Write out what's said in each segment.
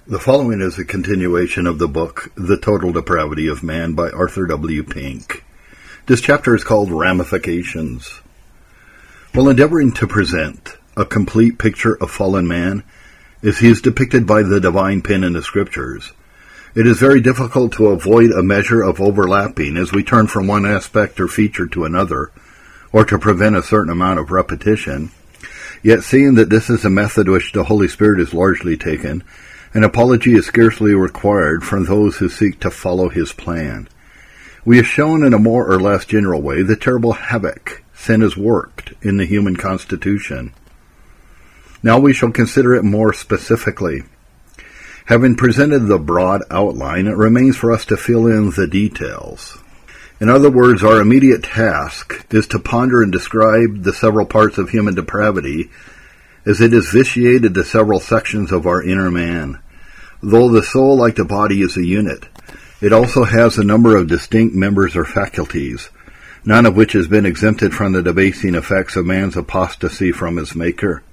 The following is a continuation of the book, The Total Depravity of Man by Arthur W. Pink. This chapter is called Ramifications. While endeavoring to present a complete picture of fallen man, as he is depicted by the divine pen in the scriptures, it is very difficult to avoid a measure of overlapping as we turn from one aspect or feature to another, or to prevent a certain amount of repetition. Yet seeing that this is a method which the Holy Spirit is largely taken, an apology is scarcely required from those who seek to follow his plan. We have shown in a more or less general way the terrible havoc sin has worked in the human constitution. Now we shall consider it more specifically. Having presented the broad outline, it remains for us to fill in the details. In other words, our immediate task is to ponder and describe the several parts of human depravity as it has vitiated the several sections of our inner man. Though the soul, like the body, is a unit, it also has a number of distinct members or faculties, none of which has been exempted from the debasing effects of man's apostasy from his Maker.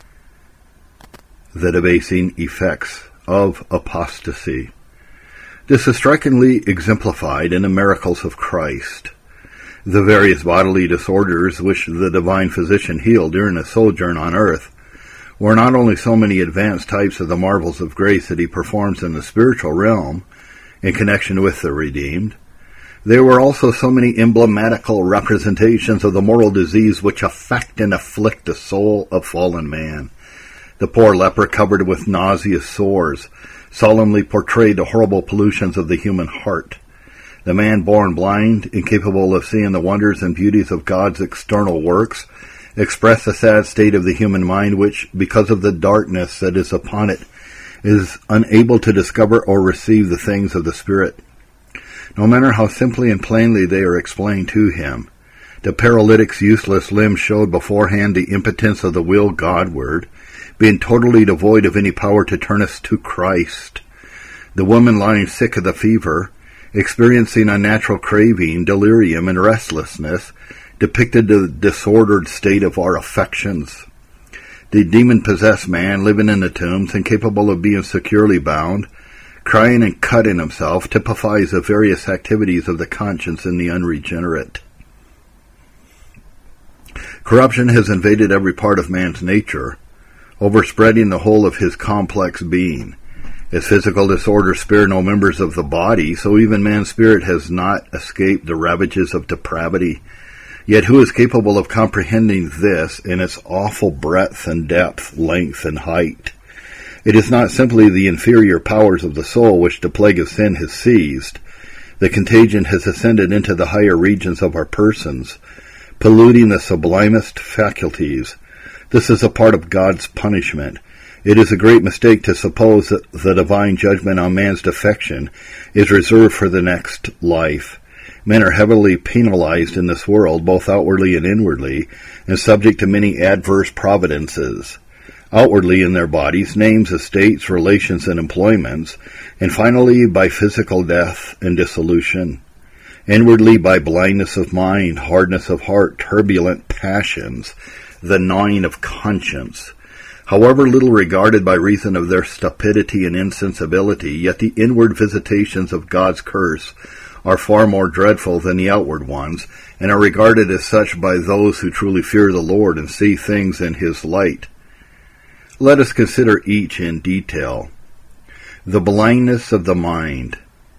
The debasing effects of apostasy. This is strikingly exemplified in the miracles of Christ. The various bodily disorders which the divine physician healed during his sojourn on earth were not only so many advanced types of the marvels of grace that he performs in the spiritual realm in connection with the redeemed, they were also so many emblematical representations of the moral disease which affect and afflict the soul of fallen man. The poor leper covered with nauseous sores solemnly portrayed the horrible pollutions of the human heart. The man born blind, incapable of seeing the wonders and beauties of God's external works, express the sad state of the human mind which, because of the darkness that is upon it, is unable to discover or receive the things of the Spirit, no matter how simply and plainly they are explained to him. The paralytic's useless limbs showed beforehand the impotence of the will Godward, being totally devoid of any power to turn us to Christ. The woman lying sick of the fever, experiencing unnatural craving, delirium, and restlessness, depicted the disordered state of our affections. The demon-possessed man living in the tombs, incapable of being securely bound, crying and cutting himself, typifies the various activities of the conscience in the unregenerate. Corruption has invaded every part of man's nature, overspreading the whole of his complex being. As physical disorders spare no members of the body, so even man's spirit has not escaped the ravages of depravity. Yet who is capable of comprehending this in its awful breadth and depth, length and height? It is not simply the inferior powers of the soul which the plague of sin has seized. The contagion has ascended into the higher regions of our persons, polluting the sublimest faculties. This is a part of God's punishment. It is a great mistake to suppose that the divine judgment on man's defection is reserved for the next life. Men are heavily penalized in this world, both outwardly and inwardly, and subject to many adverse providences. Outwardly in their bodies, names, estates, relations, and employments, and finally by physical death and dissolution. Inwardly by blindness of mind, hardness of heart, turbulent passions, the gnawing of conscience. However little regarded by reason of their stupidity and insensibility, yet the inward visitations of God's curse are far more dreadful than the outward ones, and are regarded as such by those who truly fear the Lord and see things in his light. Let us consider each in detail. The blindness of the mind.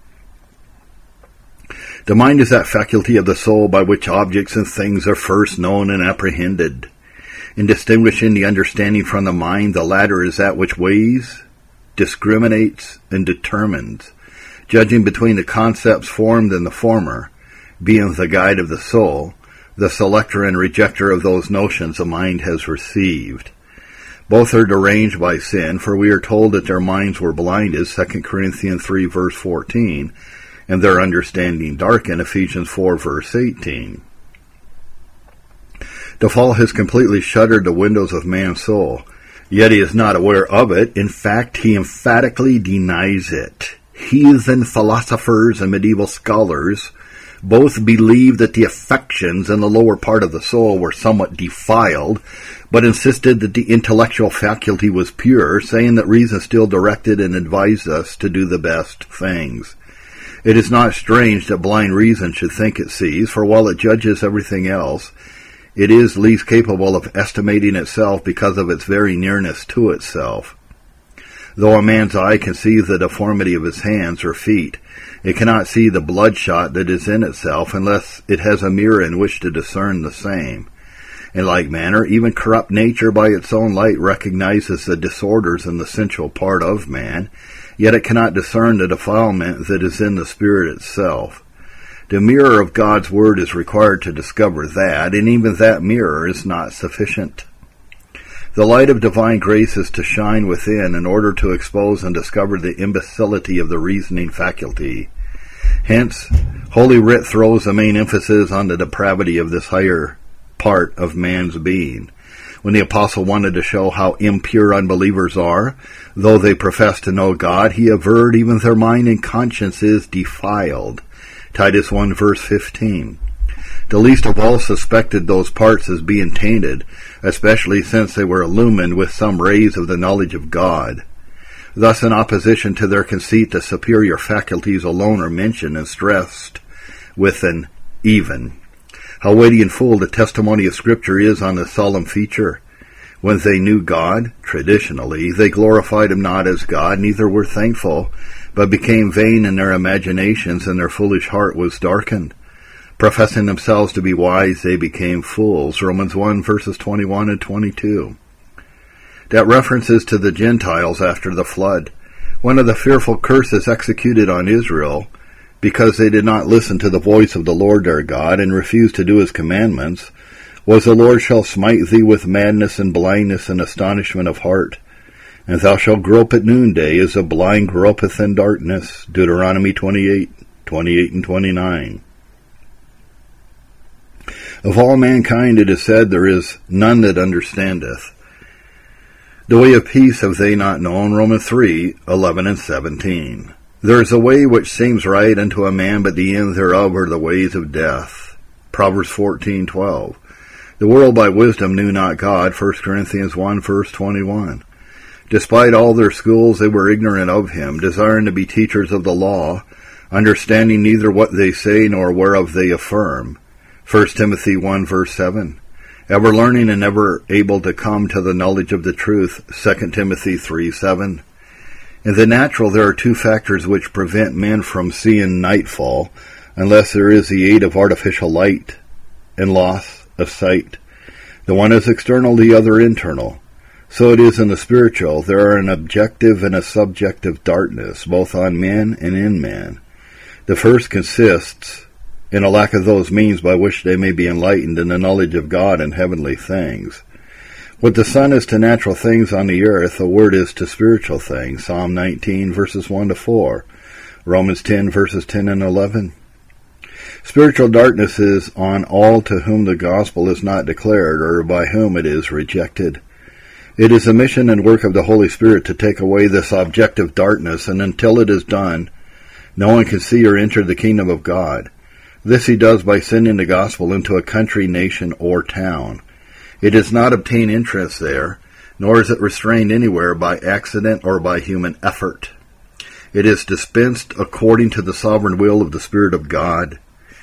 The mind is that faculty of the soul by which objects and things are first known and apprehended. In distinguishing the understanding from the mind, the latter is that which weighs, discriminates, and determines, judging between the concepts formed in the former, being the guide of the soul, the selector and rejecter of those notions the mind has received. Both are deranged by sin, for we are told that their minds were blinded, 2 Corinthians 3 verse 14, and their understanding darkened, Ephesians 4 verse 18. The fall has completely shuttered the windows of man's soul, yet he is not aware of it. In fact, he emphatically denies it. Heathen philosophers and medieval scholars Both believed that the affections in the lower part of the soul were somewhat defiled, but insisted that the intellectual faculty was pure, saying that reason still directed and advised us to do the best things. It is not strange that blind reason should think it sees, for while it judges everything else, it is least capable of estimating itself because of its very nearness to itself. Though a man's eye can see the deformity of his hands or feet, it cannot see the bloodshot that is in itself unless it has a mirror in which to discern the same. In like manner, even corrupt nature by its own light recognizes the disorders in the sensual part of man, yet it cannot discern the defilement that is in the spirit itself. The mirror of God's Word is required to discover that, and even that mirror is not sufficient. The light of divine grace is to shine within in order to expose and discover the imbecility of the reasoning faculty. Hence, Holy Writ throws the main emphasis on the depravity of this higher part of man's being. When the apostle wanted to show how impure unbelievers are, though they profess to know God, he averred even their mind and conscience is defiled. Titus 1 verse 15. The least of all suspected those parts as being tainted, especially since they were illumined with some rays of the knowledge of God. Thus, in opposition to their conceit, the superior faculties alone are mentioned and stressed with an even. How weighty and full the testimony of Scripture is on this solemn feature. When they knew God, traditionally, they glorified him not as God, neither were thankful, but became vain in their imaginations, and their foolish heart was darkened. Professing themselves to be wise, they became fools. Romans 1 verses 21 and 22. That references to the Gentiles after the flood. One of the fearful curses executed on Israel, because they did not listen to the voice of the Lord their God and refused to do his commandments, was, the Lord shall smite thee with madness and blindness and astonishment of heart. And thou shalt grope at noonday as the blind gropeth in darkness. Deuteronomy 28 and 29. Of all mankind it is said, there is none that understandeth. The way of peace have they not known. Romans 3:11 and 17. There is a way which seems right unto a man, but the end thereof are the ways of death. Proverbs 14:12. The world by wisdom knew not God. 1 Corinthians 1 verse 21. Despite all their schools, they were ignorant of him, desiring to be teachers of the law, understanding neither what they say nor whereof they affirm. 1 Timothy 1 verse 7. Ever learning and never able to come to the knowledge of the truth. 2 Timothy 3:7. In the natural, there are two factors which prevent men from seeing nightfall, unless there is the aid of artificial light and loss of sight. The one is external, the other internal. So it is in the spiritual. There are an objective and a subjective darkness, both on men and in man. The first consists in a lack of those means by which they may be enlightened in the knowledge of God and heavenly things. What the sun is to natural things on the earth, the word is to spiritual things. Psalm 19 verses 1 to 4. Romans 10 verses 10 and 11. Spiritual darkness is on all to whom the gospel is not declared, or by whom it is rejected. It is the mission and work of the Holy Spirit to take away this objective darkness, and until it is done, no one can see or enter the kingdom of God. This he does by sending the gospel into a country, nation, or town. It does not obtain entrance there, nor is it restrained anywhere by accident or by human effort. It is dispensed according to the sovereign will of the Spirit of God.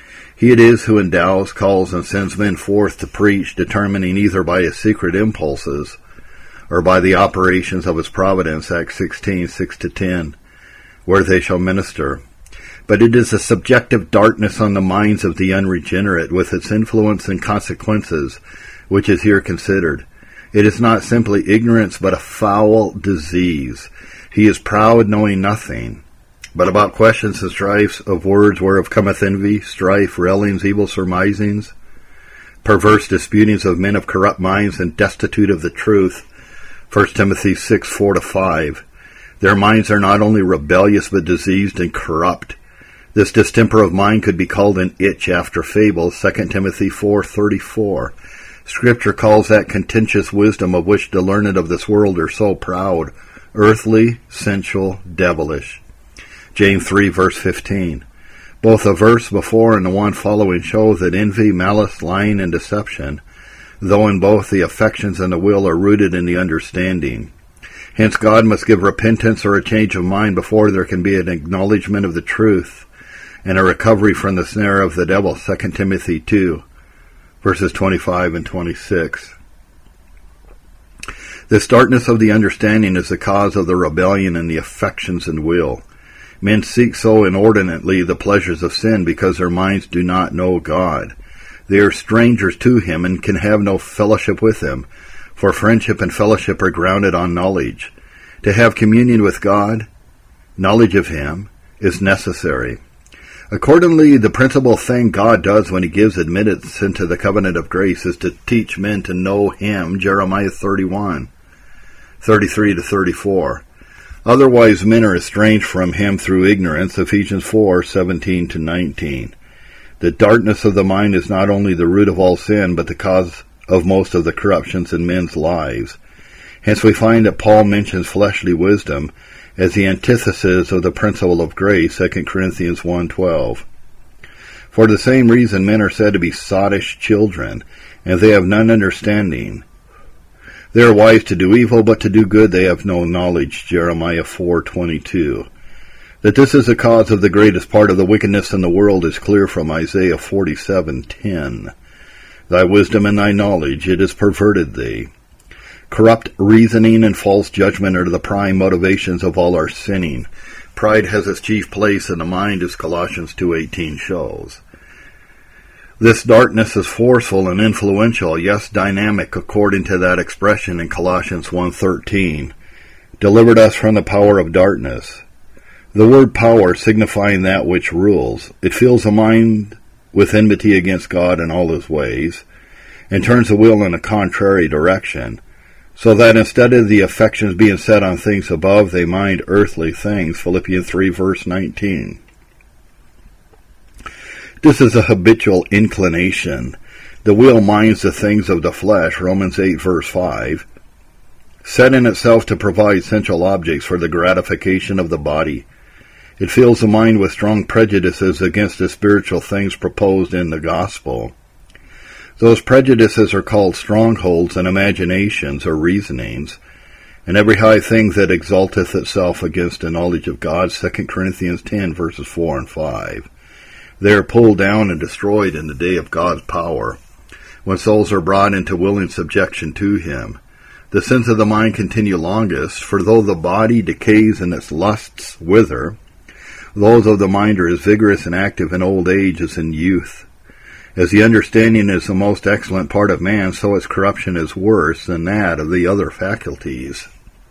He it is who endows, calls, and sends men forth to preach, determining either by his secret impulses or by the operations of his providence, Acts 16, 6-10, where they shall minister. But it is a subjective darkness on the minds of the unregenerate, with its influence and consequences, which is here considered. It is not simply ignorance, but a foul disease. He is proud, knowing nothing. But about questions and strifes of words, whereof cometh envy, strife, railings, evil surmisings, perverse disputings of men of corrupt minds and destitute of the truth. 1 Timothy 6, 4-5. Their minds are not only rebellious, but diseased and corrupt. This distemper of mind could be called an itch after fables. 2 Timothy 4:34. Scripture calls that contentious wisdom of which the learned of this world are so proud, earthly, sensual, devilish. James 3 verse 15. Both the verse before and the one following show that envy, malice, lying, and deception, though in both the affections and the will, are rooted in the understanding. Hence God must give repentance or a change of mind before there can be an acknowledgement of the truth and a recovery from the snare of the devil. 2 Timothy 2, verses 25 and 26. This darkness of the understanding is the cause of the rebellion in the affections and will. Men seek so inordinately the pleasures of sin because their minds do not know God. They are strangers to Him and can have no fellowship with Him, for friendship and fellowship are grounded on knowledge. To have communion with God, knowledge of Him, is necessary. Accordingly, the principal thing God does when He gives admittance into the covenant of grace is to teach men to know Him, Jeremiah 31, 33 to 34. Otherwise, men are estranged from Him through ignorance, Ephesians 4, 17 to 19. The darkness of the mind is not only the root of all sin, but the cause of most of the corruptions in men's lives. Hence we find that Paul mentions fleshly wisdom as the antithesis of the principle of grace, 2 Corinthians 1:12. For the same reason men are said to be sottish children, and they have none understanding. They are wise to do evil, but to do good they have no knowledge, Jeremiah 4:22. That this is the cause of the greatest part of the wickedness in the world is clear from Isaiah 47:10. Thy wisdom and thy knowledge, it has perverted thee. Corrupt reasoning and false judgment are the prime motivations of all our sinning. Pride has its chief place in the mind, as Colossians 2:18 shows. This darkness is forceful and influential, yes, dynamic, according to that expression in Colossians 1:13, delivered us from the power of darkness. The word power signifying that which rules. It fills the mind with enmity against God in all His ways, and turns the will in a contrary direction, so that instead of the affections being set on things above, they mind earthly things, Philippians 3, verse 19. This is a habitual inclination. The will minds the things of the flesh, Romans 8, verse 5, set in itself to provide sensual objects for the gratification of the body. It fills the mind with strong prejudices against the spiritual things proposed in the gospel. Those prejudices are called strongholds and imaginations or reasonings, and every high thing that exalteth itself against the knowledge of God, 2 Corinthians 10, verses 4 and 5. They are pulled down and destroyed in the day of God's power, when souls are brought into willing subjection to Him. The sins of the mind continue longest, for though the body decays and its lusts wither, those of the mind are as vigorous and active in old age as in youth. As the understanding is the most excellent part of man, so its corruption is worse than that of the other faculties.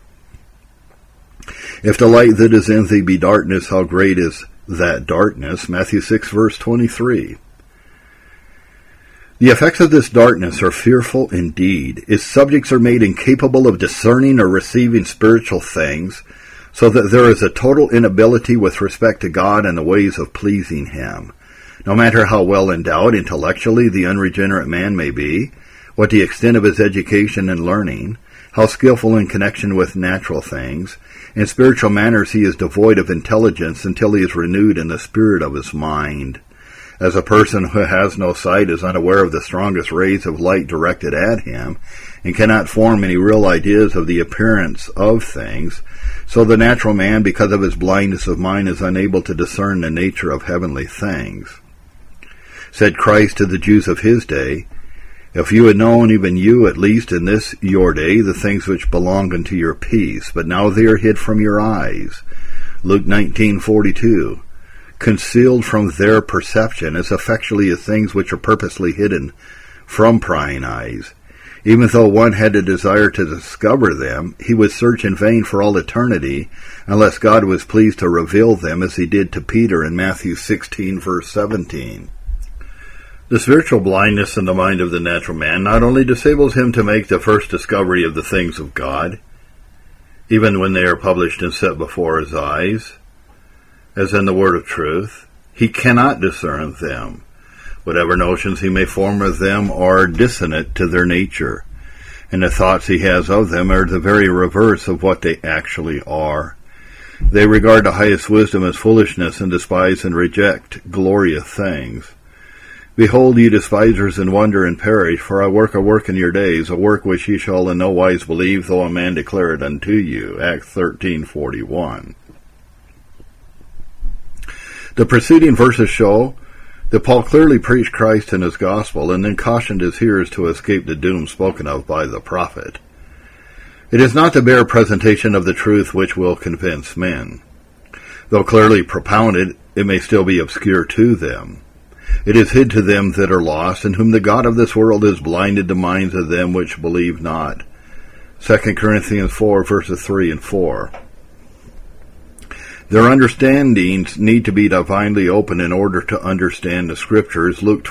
If the light that is in thee be darkness, how great is that darkness? Matthew 6, verse 23. The effects of this darkness are fearful indeed. Its subjects are made incapable of discerning or receiving spiritual things, so that there is a total inability with respect to God and the ways of pleasing Him. No matter how well endowed intellectually the unregenerate man may be, what the extent of his education and learning, how skillful in connection with natural things, in spiritual matters he is devoid of intelligence until he is renewed in the spirit of his mind. As a person who has no sight is unaware of the strongest rays of light directed at him, and cannot form any real ideas of the appearance of things, so the natural man, because of his blindness of mind, is unable to discern the nature of heavenly things. Said Christ to the Jews of His day, If you had known, even you, at least in this your day, the things which belong unto your peace, but now they are hid from your eyes. Luke 19:42. Concealed from their perception as effectually as things which are purposely hidden from prying eyes. Even though one had a desire to discover them, he would search in vain for all eternity, unless God was pleased to reveal them, as He did to Peter in Matthew 16, verse 17. The spiritual blindness in the mind of the natural man not only disables him to make the first discovery of the things of God, even when they are published and set before his eyes, as in the word of truth, he cannot discern them. Whatever notions he may form of them are dissonant to their nature, and the thoughts he has of them are the very reverse of what they actually are. They regard the highest wisdom as foolishness, and despise and reject glorious things. Behold, ye despisers, and wonder and perish, for I work a work in your days, a work which ye shall in no wise believe, though a man declare it unto you. Acts 13:41. The preceding verses show that Paul clearly preached Christ and his gospel, and then cautioned his hearers to escape the doom spoken of by the prophet. It is not the bare presentation of the truth which will convince men. Though clearly propounded, it may still be obscure to them. It is hid to them that are lost, in whom the God of this world has blinded the minds of them which believe not. 2 Corinthians 4, verses 3 and 4. Their understandings need to be divinely open in order to understand the Scriptures. Luke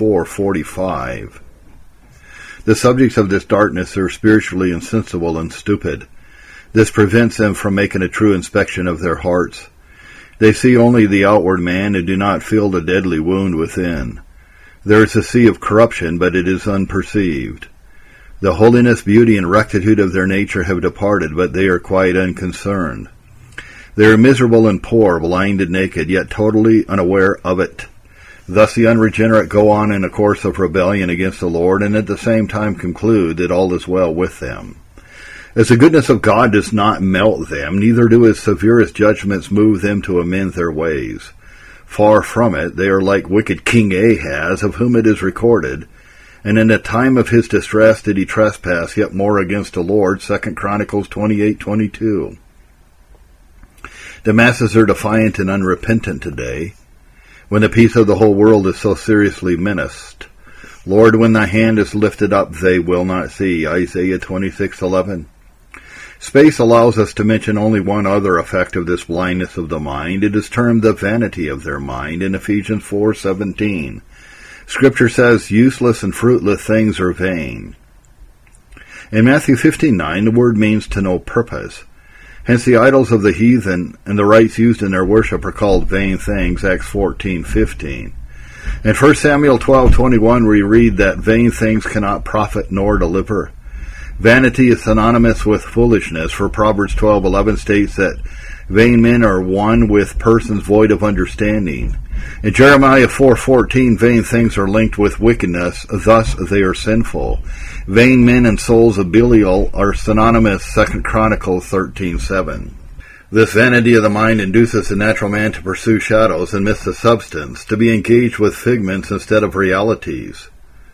24:45. The subjects of this darkness are spiritually insensible and stupid. This prevents them from making a true inspection of their hearts. They see only the outward man and do not feel the deadly wound within. There is a sea of corruption, but it is unperceived. The holiness, beauty, and rectitude of their nature have departed, but they are quite unconcerned. They are miserable and poor, blind and naked, yet totally unaware of it. Thus the unregenerate go on in a course of rebellion against the Lord, and at the same time conclude that all is well with them. As the goodness of God does not melt them, neither do his severest judgments move them to amend their ways. Far from it, they are like wicked King Ahaz, of whom it is recorded, and in the time of his distress did he trespass yet more against the Lord. 2 Chronicles 28:22. The masses are defiant and unrepentant today, when the peace of the whole world is so seriously menaced. Lord, when thy hand is lifted up, they will not see. Isaiah 26:11. Space allows us to mention only one other effect of this blindness of the mind. It is termed the vanity of their mind in Ephesians 4:17. Scripture says, useless and fruitless things are vain. In Matthew 15:9, the word means to no purpose. Hence the idols of the heathen and the rites used in their worship are called vain things, Acts 14:15. In 1 Samuel 12:21 we read that vain things cannot profit nor deliver. Vanity is synonymous with foolishness, for Proverbs 12:11 states that vain men are one with persons void of understanding. In Jeremiah 4:14, vain things are linked with wickedness, thus they are sinful. Vain men and souls of Belial are synonymous, 2 Chronicles 13:7. This vanity of the mind induces the natural man to pursue shadows and miss the substance, to be engaged with figments instead of realities,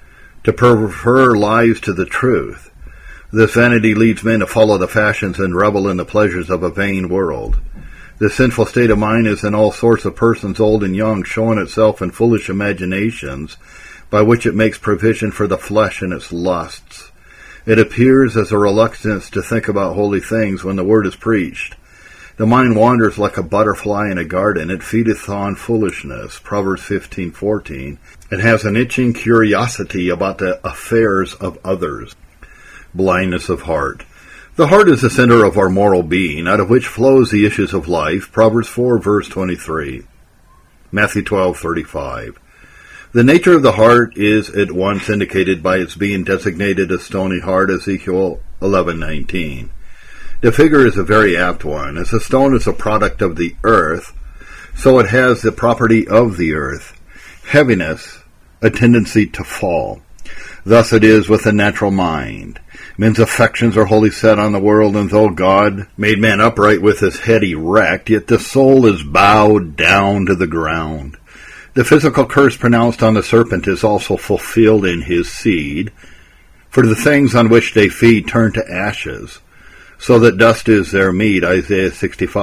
to prefer lies to the truth. This vanity leads men to follow the fashions and revel in the pleasures of a vain world. This sinful state of mind is in all sorts of persons, old and young, showing itself in foolish imaginations, by which it makes provision for the flesh and its lusts. It appears as a reluctance to think about holy things when the word is preached. The mind wanders like a butterfly in a garden. It feedeth on foolishness, Proverbs 15:14. It has an itching curiosity about the affairs of others. Blindness of heart. The heart is the center of our moral being, out of which flows the issues of life, Proverbs 4, verse 23. Matthew 12:35. The nature of the heart is at once indicated by its being designated a stony heart, Ezekiel 11:19. The figure is a very apt one. As a stone is a product of the earth, so it has the property of the earth. Heaviness, a tendency to fall. Thus it is with the natural mind. Men's affections are wholly set on the world, and though God made man upright with his head erect, yet the soul is bowed down to the ground. The physical curse pronounced on the serpent is also fulfilled in his seed, for the things on which they feed turn to ashes, so that dust is their meat, Isaiah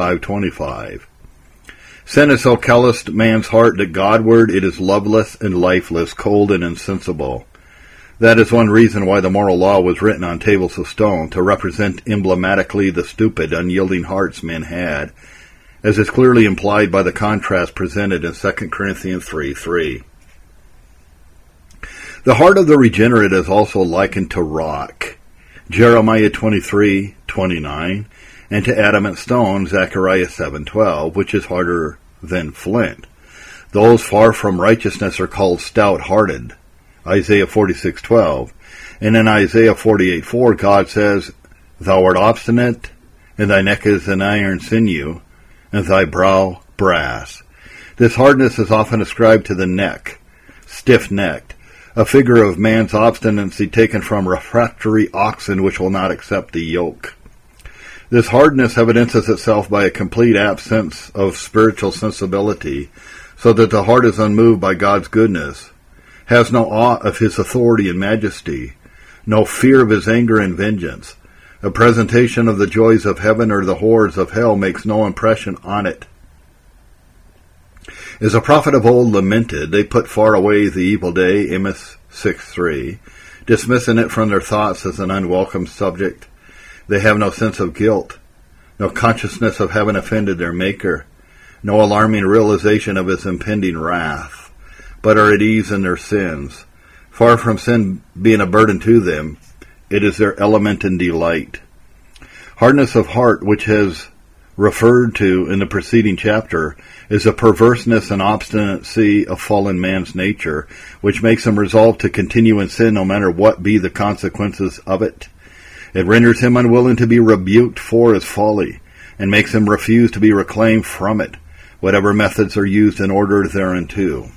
65:25. Sin has so calloused man's heart that Godward it is loveless and lifeless, cold and insensible. That is one reason why the moral law was written on tables of stone, to represent emblematically the stupid, unyielding hearts men had, as is clearly implied by the contrast presented in 2 Corinthians 3:3. The heart of the regenerate is also likened to rock, Jeremiah 23:29, and to adamant stone, Zechariah 7:12, which is harder than flint. Those far from righteousness are called stout-hearted, Isaiah 46:12, and in Isaiah 48:4 God says, Thou art obstinate, and thy neck is an iron sinew, and thy brow brass. This hardness is often ascribed to the neck, stiff-necked, a figure of man's obstinacy taken from refractory oxen which will not accept the yoke. This hardness evidences itself by a complete absence of spiritual sensibility, so that the heart is unmoved by God's goodness, has no awe of his authority and majesty, no fear of his anger and vengeance. A presentation of the joys of heaven or the horrors of hell makes no impression on it. As a prophet of old lamented, they put far away the evil day, Amos 6:3, dismissing it from their thoughts as an unwelcome subject. They have no sense of guilt, no consciousness of having offended their Maker, no alarming realization of his impending wrath, but are at ease in their sins. Far from sin being a burden to them, it is their element and delight. Hardness of heart, which has referred to in the preceding chapter, is a perverseness and obstinacy of fallen man's nature, which makes him resolve to continue in sin no matter what be the consequences of it. It renders him unwilling to be rebuked for his folly, and makes him refuse to be reclaimed from it, whatever methods are used in order thereunto.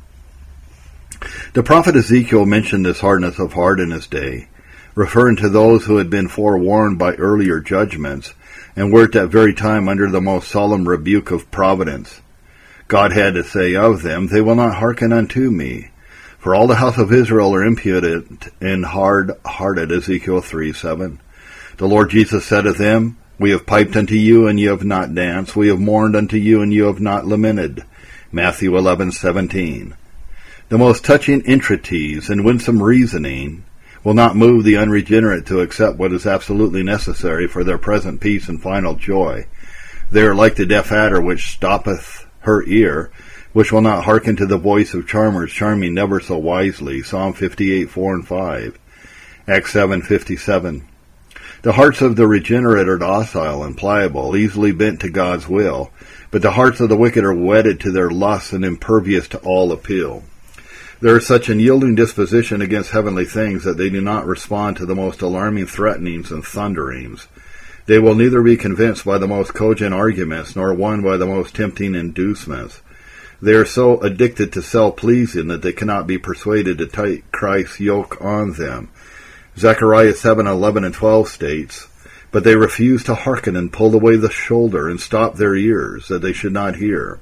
The prophet Ezekiel mentioned this hardness of heart in his day, referring to those who had been forewarned by earlier judgments, and were at that very time under the most solemn rebuke of providence. God had to say of them, "They will not hearken unto me. For all the house of Israel are impudent and hard-hearted," Ezekiel 3:7. The Lord Jesus said of them, "We have piped unto you, and ye have not danced. We have mourned unto you, and you have not lamented." Matthew 11:17. The most touching entreaties and winsome reasoning will not move the unregenerate to accept what is absolutely necessary for their present peace and final joy. They are like the deaf adder which stoppeth her ear, which will not hearken to the voice of charmers, charming never so wisely. Psalm 58:4 and 5. Acts 7:57. The hearts of the regenerate are docile and pliable, easily bent to God's will, but the hearts of the wicked are wedded to their lusts and impervious to all appeal. There is such an yielding disposition against heavenly things that they do not respond to the most alarming threatenings and thunderings. They will neither be convinced by the most cogent arguments, nor won by the most tempting inducements. They are so addicted to self-pleasing that they cannot be persuaded to take Christ's yoke on them. Zechariah 7:11 and 12 states, "But they refused to hearken, and pulled away the shoulder, and stopped their ears, that they should not hear.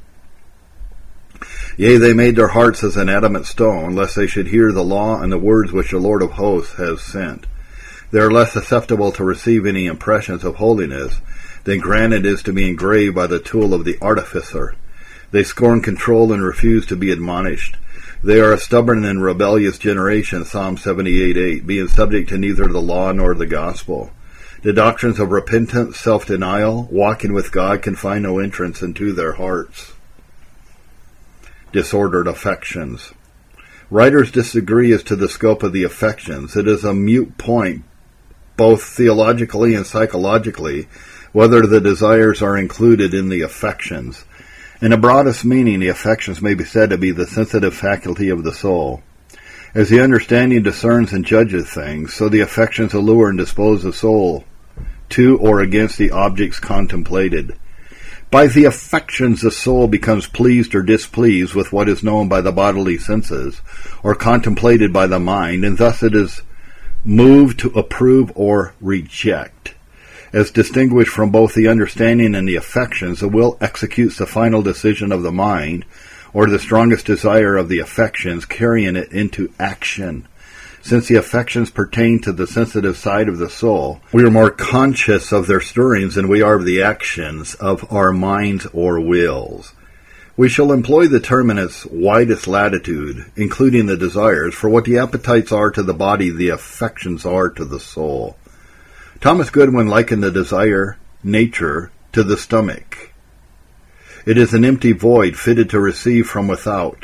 Yea, they made their hearts as an adamant stone, lest they should hear the law and the words which the Lord of hosts has sent." They are less susceptible to receive any impressions of holiness than granite is to be engraved by the tool of the artificer. They scorn control and refuse to be admonished. They are a stubborn and rebellious generation, Psalm 78:8, being subject to neither the law nor the gospel. The doctrines of repentance, self-denial, walking with God can find no entrance into their hearts. Disordered affections. Writers disagree as to the scope of the affections. It is a moot point, both theologically and psychologically, whether the desires are included in the affections. In the broadest meaning, the affections may be said to be the sensitive faculty of the soul. As the understanding discerns and judges things, so the affections allure and dispose the soul to or against the objects contemplated. By the affections, the soul becomes pleased or displeased with what is known by the bodily senses, or contemplated by the mind, and thus it is moved to approve or reject. As distinguished from both the understanding and the affections, the will executes the final decision of the mind, or the strongest desire of the affections, carrying it into action. Since the affections pertain to the sensitive side of the soul, we are more conscious of their stirrings than we are of the actions of our minds or wills. We shall employ the term in its widest latitude, including the desires, for what the appetites are to the body, the affections are to the soul. Thomas Goodwin likened the desire, nature, to the stomach. It is an empty void fitted to receive from without,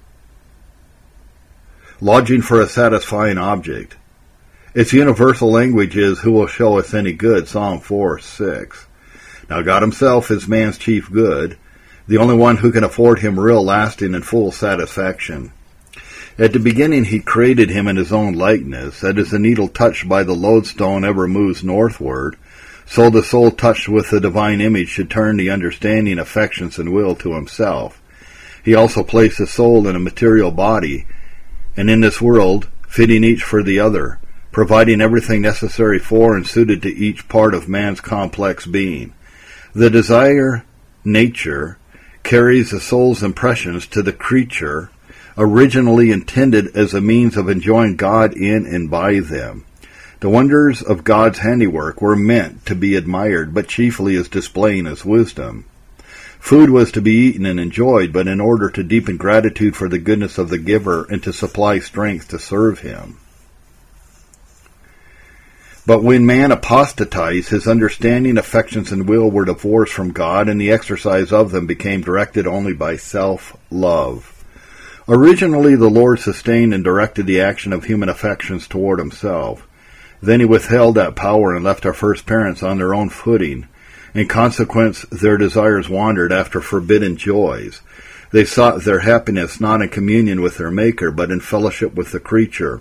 lodging for a satisfying object. Its universal language is, "Who will show us any good?" Psalm 4:6. Now God himself is man's chief good, the only one who can afford him real, lasting, and full satisfaction. At the beginning he created him in his own likeness, that as the needle touched by the lodestone ever moves northward, So the soul touched with the divine image should turn the understanding, affections, and will to himself. He also placed the soul in a material body, and in this world, fitting each for the other, providing everything necessary for and suited to each part of man's complex being. The desire nature carries the soul's impressions to the creature, originally intended as a means of enjoying God in and by them. The wonders of God's handiwork were meant to be admired, but chiefly as displaying His wisdom. Food was to be eaten and enjoyed, but in order to deepen gratitude for the goodness of the giver and to supply strength to serve Him. But when man apostatized, his understanding, affections, and will were divorced from God, and the exercise of them became directed only by self-love. Originally, the Lord sustained and directed the action of human affections toward Himself. Then He withheld that power and left our first parents on their own footing. In consequence, their desires wandered after forbidden joys. They sought their happiness not in communion with their Maker, but in fellowship with the creature.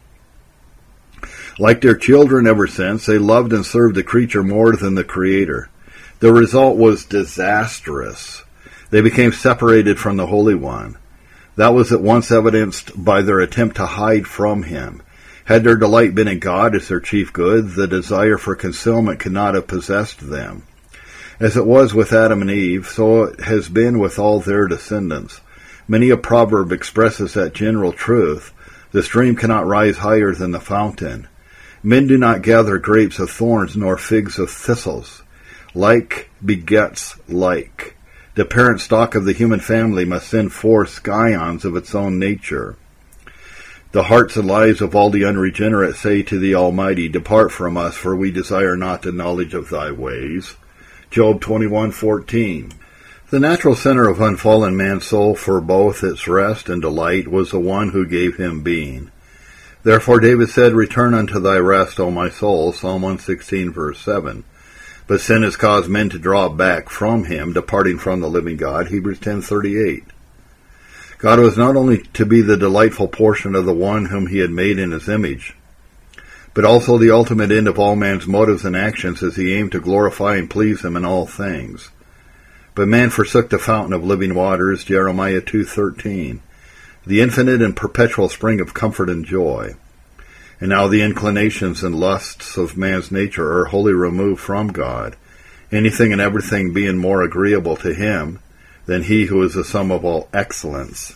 Like their children ever since, they loved and served the creature more than the Creator. The result was disastrous. They became separated from the Holy One. That was at once evidenced by their attempt to hide from Him. Had their delight been in God as their chief good, the desire for concealment could not have possessed them. As it was with Adam and Eve, so it has been with all their descendants. Many a proverb expresses that general truth. The stream cannot rise higher than the fountain. Men do not gather grapes of thorns nor figs of thistles. Like begets like. The parent stock of the human family must send forth scions of its own nature. The hearts and lives of all the unregenerate say to the Almighty, "Depart from us, for we desire not the knowledge of Thy ways." Job 21:14. The natural center of unfallen man's soul for both its rest and delight was the one who gave him being. Therefore David said, "Return unto thy rest, O my soul," Psalm 116, verse 7. But sin has caused men to draw back from Him, departing from the living God, Hebrews 10:38. God was not only to be the delightful portion of the one whom He had made in His image, but also the ultimate end of all man's motives and actions as he aimed to glorify and please Him in all things. But man forsook the fountain of living waters, Jeremiah 2:13, the infinite and perpetual spring of comfort and joy. And now the inclinations and lusts of man's nature are wholly removed from God, anything and everything being more agreeable to Him than He who is the sum of all excellence.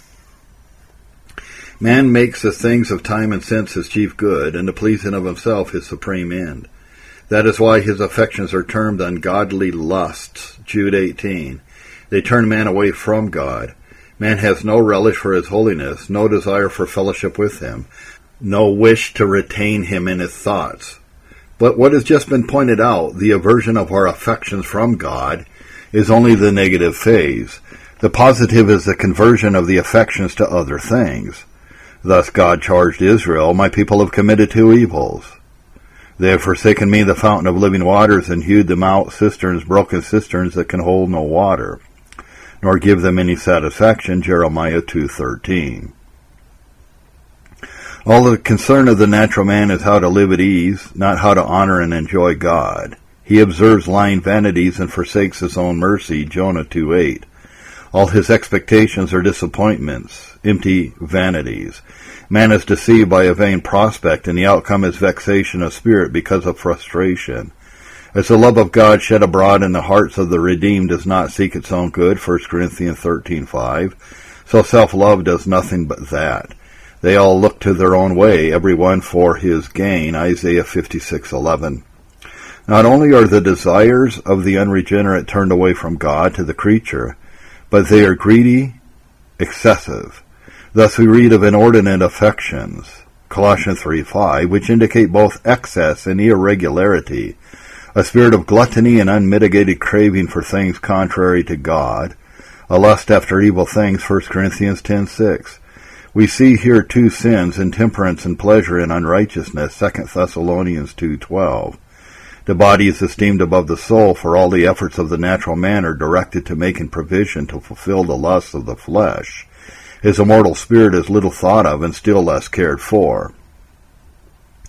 Man makes the things of time and sense his chief good, and the pleasing of himself his supreme end. That is why his affections are termed ungodly lusts, Jude 18. They turn man away from God. Man has no relish for His holiness, no desire for fellowship with Him, no wish to retain Him in his thoughts. But what has just been pointed out, the aversion of our affections from God, is only the negative phase. The positive is the conversion of the affections to other things. Thus God charged Israel, "My people have committed two evils. They have forsaken me, the fountain of living waters, and hewed them out cisterns, broken cisterns that can hold no water, nor give them any satisfaction," Jeremiah 2:13. All the concern of the natural man is how to live at ease, not how to honor and enjoy God. He observes lying vanities and forsakes his own mercy, Jonah 2:8. All his expectations are disappointments, empty vanities. Man is deceived by a vain prospect, and the outcome is vexation of spirit because of frustration. As the love of God shed abroad in the hearts of the redeemed does not seek its own good, 1 Corinthians 13:5, so self-love does nothing but that. They all look to their own way, every one for his gain, Isaiah 56:11. Not only are the desires of the unregenerate turned away from God to the creature, but they are greedy, excessive. Thus we read of inordinate affections, Colossians 3:5, which indicate both excess and irregularity, a spirit of gluttony and unmitigated craving for things contrary to God, a lust after evil things, 1 Corinthians 10:6. We see here two sins, intemperance and pleasure in unrighteousness, 2 Thessalonians 2:12. The body is esteemed above the soul, for all the efforts of the natural man are directed to making provision to fulfill the lusts of the flesh. His immortal spirit is little thought of and still less cared for.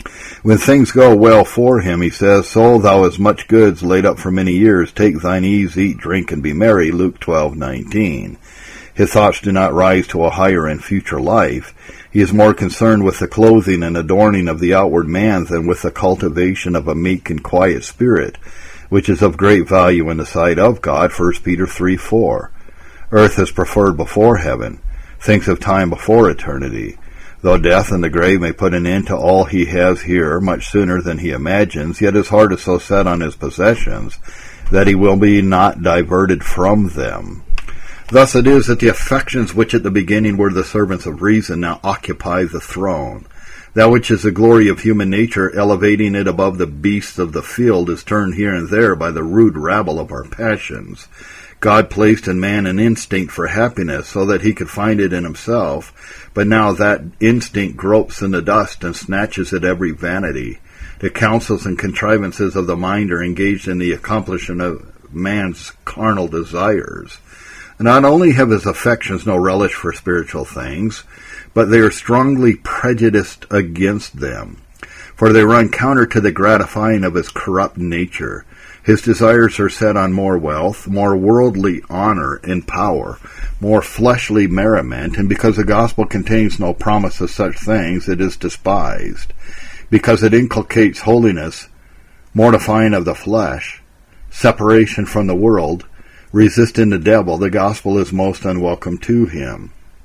When things go well for him, he says, "Soul, thou hast much goods laid up for many years. Take thine ease, eat, drink, and be merry." Luke 12:19. His thoughts do not rise to a higher and future life. He is more concerned with the clothing and adorning of the outward man than with the cultivation of a meek and quiet spirit, which is of great value in the sight of God. 1 Peter 3:4. Earth is preferred before heaven, thinks of time before eternity. Though death and the grave may put an end to all he has here much sooner than he imagines, yet his heart is so set on his possessions that he will be not diverted from them. Thus it is that the affections which at the beginning were the servants of reason now occupy the throne. That which is the glory of human nature, elevating it above the beasts of the field, is turned here and there by the rude rabble of our passions. God placed in man an instinct for happiness so that he could find it in himself, but now that instinct gropes in the dust and snatches at every vanity. The counsels and contrivances of the mind are engaged in the accomplishment of man's carnal desires. Not only have his affections no relish for spiritual things, but they are strongly prejudiced against them, for they run counter to the gratifying of his corrupt nature. His desires are set on more wealth, more worldly honor and power, more fleshly merriment, and because the gospel contains no promise of such things, it is despised. Because it inculcates holiness, mortifying of the flesh, separation from the world, resisting the devil, the gospel is most unwelcome to him.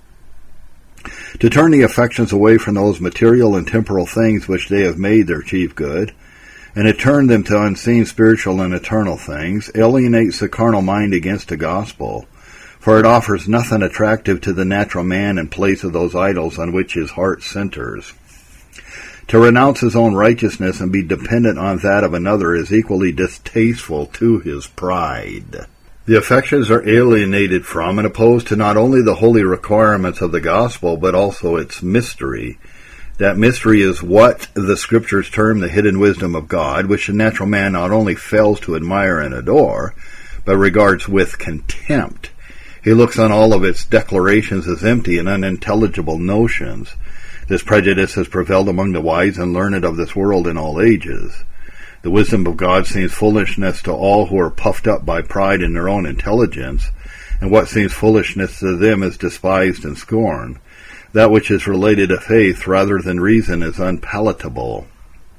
To turn the affections away from those material and temporal things which they have made their chief good, and to turn them to unseen spiritual and eternal things, alienates the carnal mind against the gospel, for it offers nothing attractive to the natural man in place of those idols on which his heart centers. To renounce his own righteousness and be dependent on that of another is equally distasteful to his pride. The affections are alienated from and opposed to not only the holy requirements of the gospel, but also its mystery. That mystery is what the Scriptures term the hidden wisdom of God, which the natural man not only fails to admire and adore, but regards with contempt. He looks on all of its declarations as empty and unintelligible notions. This prejudice has prevailed among the wise and learned of this world in all ages. The wisdom of God seems foolishness to all who are puffed up by pride in their own intelligence, and what seems foolishness to them is despised and scorned. That which is related to faith rather than reason is unpalatable.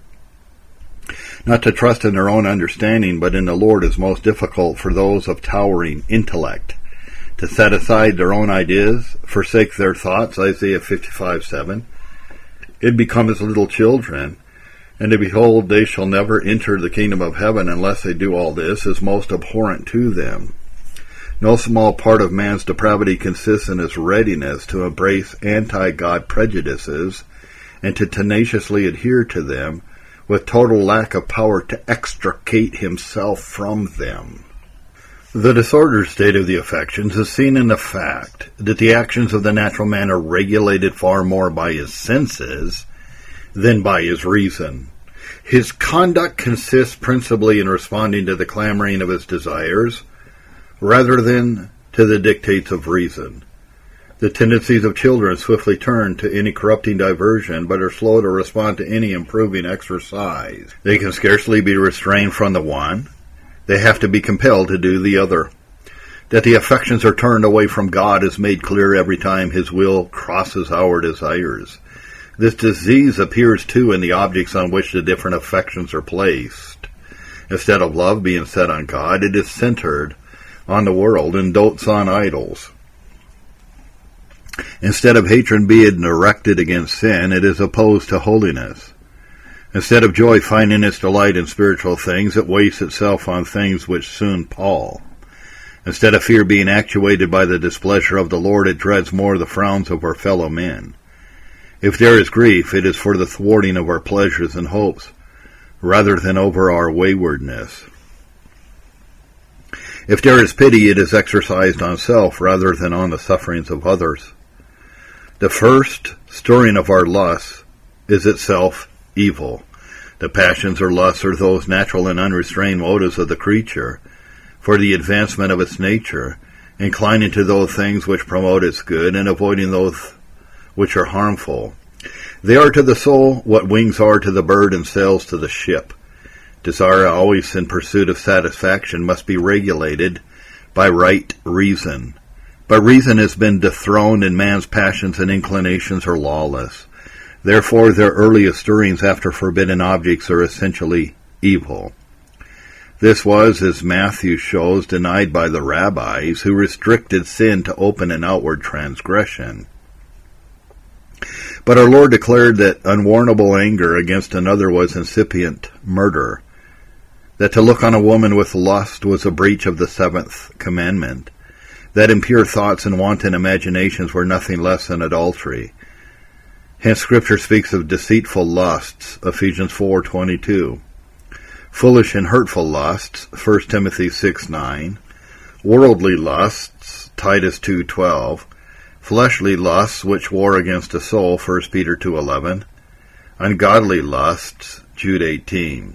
Not to trust in their own understanding, but in the Lord is most difficult for those of towering intellect. To set aside their own ideas, forsake their thoughts, Isaiah 55:7, and become as little children, and to behold, they shall never enter the kingdom of heaven unless they do all this, is most abhorrent to them. No small part of man's depravity consists in his readiness to embrace anti-God prejudices and to tenaciously adhere to them, with total lack of power to extricate himself from them. The disordered state of the affections is seen in the fact that the actions of the natural man are regulated far more by his senses than by his reason. His conduct consists principally in responding to the clamoring of his desires, rather than to the dictates of reason. The tendencies of children swiftly turn to any corrupting diversion, but are slow to respond to any improving exercise. They can scarcely be restrained from the one. They have to be compelled to do the other. That the affections are turned away from God is made clear every time his will crosses our desires. This disease appears, too, in the objects on which the different affections are placed. Instead of love being set on God, it is centered on the world and dotes on idols. Instead of hatred being directed against sin, it is opposed to holiness. Instead of joy finding its delight in spiritual things, it wastes itself on things which soon pall. Instead of fear being actuated by the displeasure of the Lord, it dreads more the frowns of our fellow men. If there is grief, it is for the thwarting of our pleasures and hopes, rather than over our waywardness. If there is pity, it is exercised on self rather than on the sufferings of others. The first stirring of our lusts is itself evil. The passions or lusts are those natural and unrestrained motives of the creature for the advancement of its nature, inclining to those things which promote its good and avoiding those which are harmful. They are to the soul what wings are to the bird and sails to the ship. Desire, always in pursuit of satisfaction, must be regulated by right reason. But reason has been dethroned, and man's passions and inclinations are lawless. Therefore, their earliest stirrings after forbidden objects are essentially evil. This was, as Matthew shows, denied by the rabbis, who restricted sin to open and outward transgression. But our Lord declared that unwarrantable anger against another was incipient murder, that to look on a woman with lust was a breach of the seventh commandment, that impure thoughts and wanton imaginations were nothing less than adultery. Hence Scripture speaks of deceitful lusts, Ephesians 4:22, foolish and hurtful lusts, 1 Timothy 6:9, worldly lusts, Titus 2:12, fleshly lusts which war against the soul, 1 Peter 2:11, ungodly lusts, Jude 18.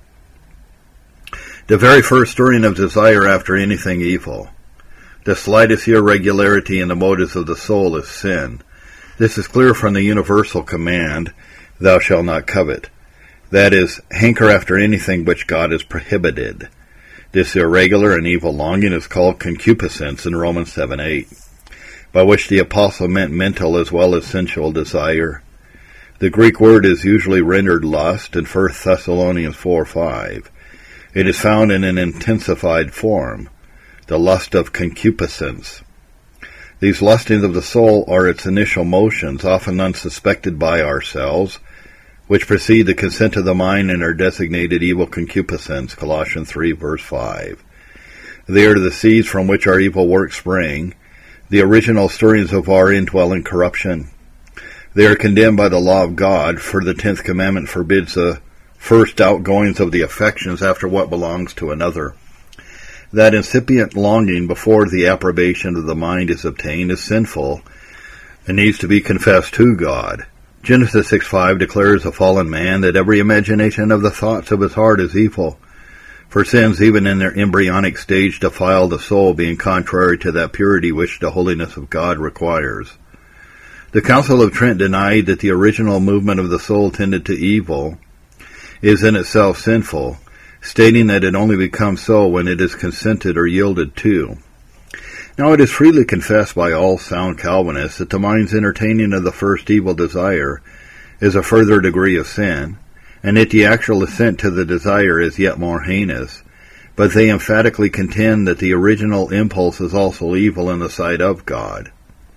The very first stirring of desire after anything evil. The slightest irregularity in the motives of the soul is sin. This is clear from the universal command, thou shalt not covet. That is, hanker after anything which God has prohibited. This irregular and evil longing is called concupiscence in Romans 7:8, by which the apostle meant mental as well as sensual desire. The Greek word is usually rendered lust in 1 Thessalonians 4:5. It is found in an intensified form, the lust of concupiscence. These lustings of the soul are its initial motions, often unsuspected by ourselves, which precede the consent of the mind and are designated evil concupiscence, Colossians 3, verse 5. They are the seeds from which our evil works spring, the original stirrings of our indwelling corruption. They are condemned by the law of God, for the 10th commandment forbids the first outgoings of the affections after what belongs to another. That incipient longing before the approbation of the mind is obtained is sinful and needs to be confessed to God. Genesis 6:5 declares a fallen man that every imagination of the thoughts of his heart is evil. For sins, even in their embryonic stage, defile the soul, being contrary to that purity which the holiness of God requires. The Council of Trent denied that the original movement of the soul tended to evil is in itself sinful, stating that it only becomes so when it is consented or yielded to. Now it is freely confessed by all sound Calvinists that the mind's entertaining of the first evil desire is a further degree of sin, and that the actual assent to the desire is yet more heinous, but they emphatically contend that the original impulse is also evil in the sight of God.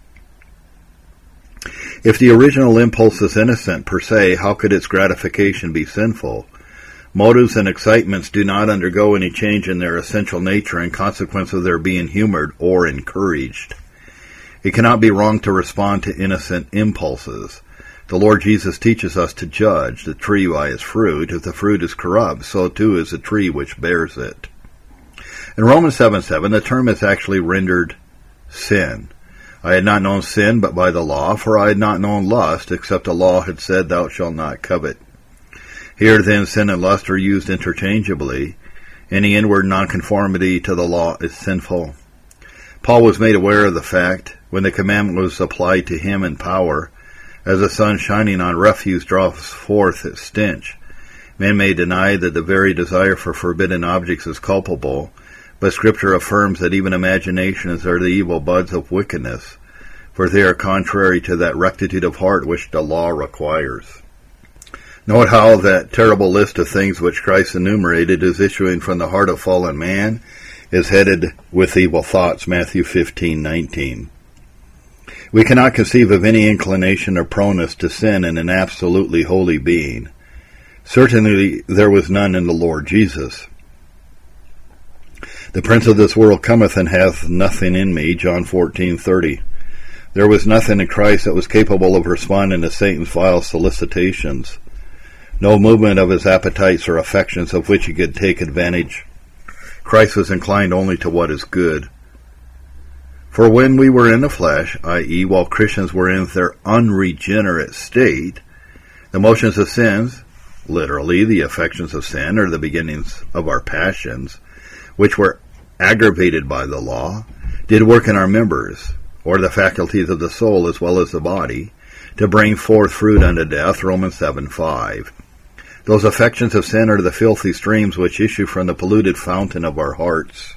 If the original impulse is innocent per se, how could its gratification be sinful? Motives and excitements do not undergo any change in their essential nature in consequence of their being humored or encouraged. It cannot be wrong to respond to innocent impulses. The Lord Jesus teaches us to judge the tree by its fruit. If the fruit is corrupt, so too is the tree which bears it. In Romans 7:7, the term is actually rendered sin. I had not known sin but by the law, for I had not known lust, except the law had said, thou shalt not covet. Here then sin and lust are used interchangeably. Any inward nonconformity to the law is sinful. Paul was made aware of the fact when the commandment was applied to him in power, as the sun shining on refuse draws forth its stench. Men may deny that the very desire for forbidden objects is culpable, but Scripture affirms that even imaginations are the evil buds of wickedness, for they are contrary to that rectitude of heart which the law requires. Note how that terrible list of things which Christ enumerated as issuing from the heart of fallen man is headed with evil thoughts, Matthew 15:19. We cannot conceive of any inclination or proneness to sin in an absolutely holy being. Certainly there was none in the Lord Jesus. The prince of this world cometh and hath nothing in me, John 14:30. There was nothing in Christ that was capable of responding to Satan's vile solicitations. No movement of his appetites or affections of which he could take advantage. Christ was inclined only to what is good. For when we were in the flesh, i.e., while Christians were in their unregenerate state, the motions of sins, literally the affections of sin, or the beginnings of our passions, which were aggravated by the law, did work in our members, or the faculties of the soul as well as the body, to bring forth fruit unto death, Romans 7:5. Those affections of sin are the filthy streams which issue from the polluted fountain of our hearts.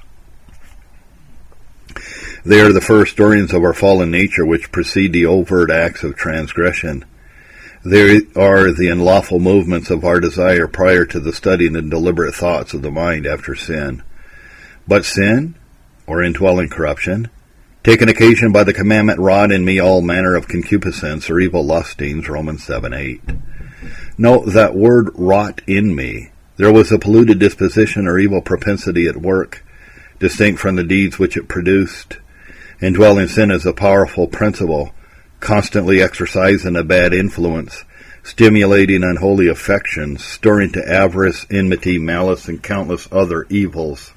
They are the first stirrings of our fallen nature which precede the overt acts of transgression. They are the unlawful movements of our desire prior to the studied and deliberate thoughts of the mind after sin. But sin, or indwelling corruption, taken occasion by the commandment, wrought in me all manner of concupiscence or evil lustings, Romans 7:8. Note that word wrought in me. There was a polluted disposition or evil propensity at work, distinct from the deeds which it produced. Indwelling sin is a powerful principle, constantly exercising a bad influence, stimulating unholy affections, stirring to avarice, enmity, malice, and countless other evils.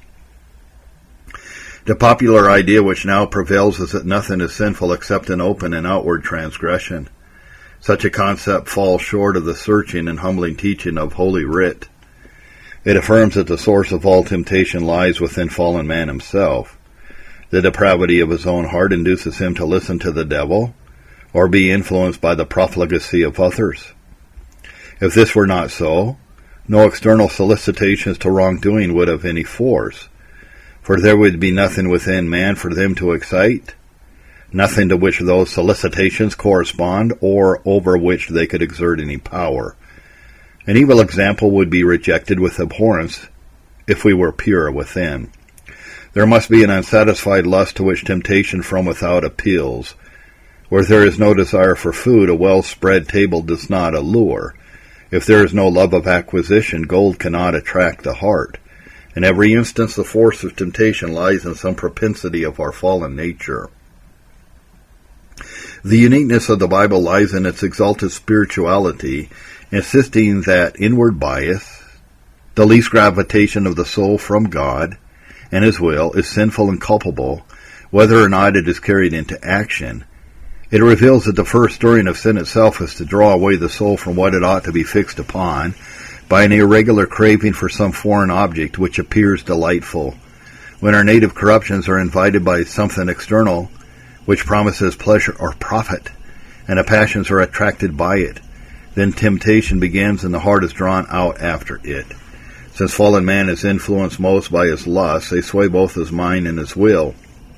The popular idea which now prevails is that nothing is sinful except an open and outward transgression. Such a concept falls short of the searching and humbling teaching of Holy Writ. It affirms that the source of all temptation lies within fallen man himself. The depravity of his own heart induces him to listen to the devil, or be influenced by the profligacy of others. If this were not so, no external solicitations to wrongdoing would have any force, for there would be nothing within man for them to excite, nothing to which those solicitations correspond, or over which they could exert any power. An evil example would be rejected with abhorrence if we were pure within. There must be an unsatisfied lust to which temptation from without appeals. Where there is no desire for food, a well-spread table does not allure. If there is no love of acquisition, gold cannot attract the heart. In every instance, the force of temptation lies in some propensity of our fallen nature. The uniqueness of the Bible lies in its exalted spirituality, insisting that inward bias, the least gravitation of the soul from God and His will, is sinful and culpable, whether or not it is carried into action. It reveals that the first stirring of sin itself is to draw away the soul from what it ought to be fixed upon by an irregular craving for some foreign object which appears delightful. When our native corruptions are invited by something external which promises pleasure or profit, and the passions are attracted by it, then temptation begins and the heart is drawn out after it. Since fallen man is influenced most by his lusts, they sway both his mind and his will.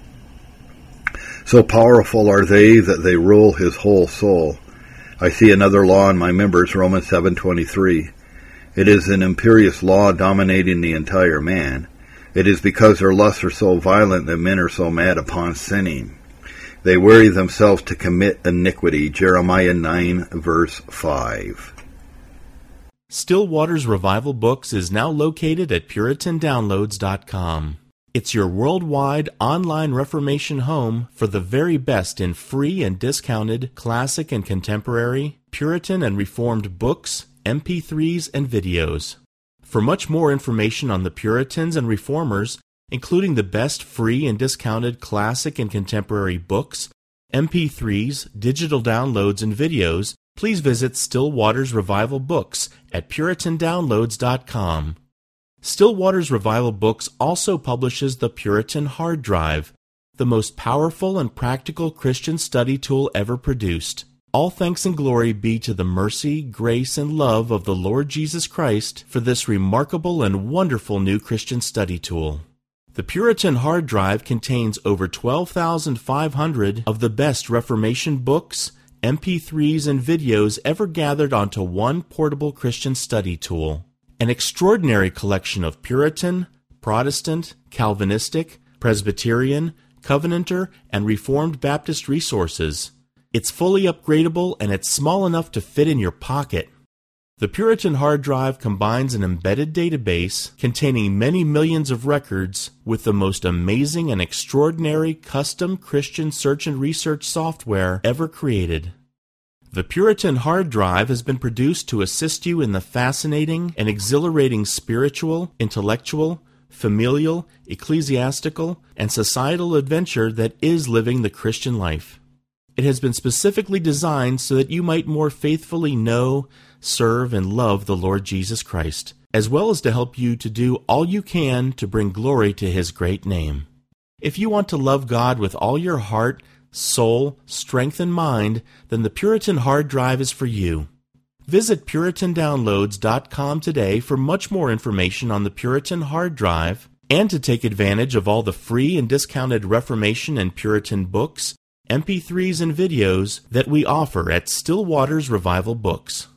So powerful are they that they rule his whole soul. I see another law in my members, Romans 7:23. It is an imperious law dominating the entire man. It is because their lusts are so violent that men are so mad upon sinning. They weary themselves to commit iniquity, Jeremiah 9, verse 5. Still Waters Revival Books is now located at PuritanDownloads.com. It's your worldwide online Reformation home for the very best in free and discounted classic and contemporary, Puritan and Reformed books, MP3s, and videos. For much more information on the Puritans and Reformers, including the best free and discounted classic and contemporary books, MP3s, digital downloads, and videos, please visit Still Waters Revival Books at PuritanDownloads.com. Still Waters Revival Books also publishes the Puritan Hard Drive, the most powerful and practical Christian study tool ever produced. All thanks and glory be to the mercy, grace, and love of the Lord Jesus Christ for this remarkable and wonderful new Christian study tool. The Puritan Hard Drive contains over 12,500 of the best Reformation books, MP3s, and videos ever gathered onto one portable Christian study tool. An extraordinary collection of Puritan, Protestant, Calvinistic, Presbyterian, Covenanter, and Reformed Baptist resources. It's fully upgradable and it's small enough to fit in your pocket. The Puritan Hard Drive combines an embedded database containing many millions of records with the most amazing and extraordinary custom Christian search and research software ever created. The Puritan Hard Drive has been produced to assist you in the fascinating and exhilarating spiritual, intellectual, familial, ecclesiastical, and societal adventure that is living the Christian life. It has been specifically designed so that you might more faithfully know, serve, and love the Lord Jesus Christ, as well as to help you to do all you can to bring glory to His great name. If you want to love God with all your heart, soul, strength, and mind, then the Puritan hard drive is for you. Visit PuritanDownloads.com today for much more information on the Puritan hard drive and to take advantage of all the free and discounted Reformation and Puritan books, MP3s, and videos that we offer at Still Waters Revival Books.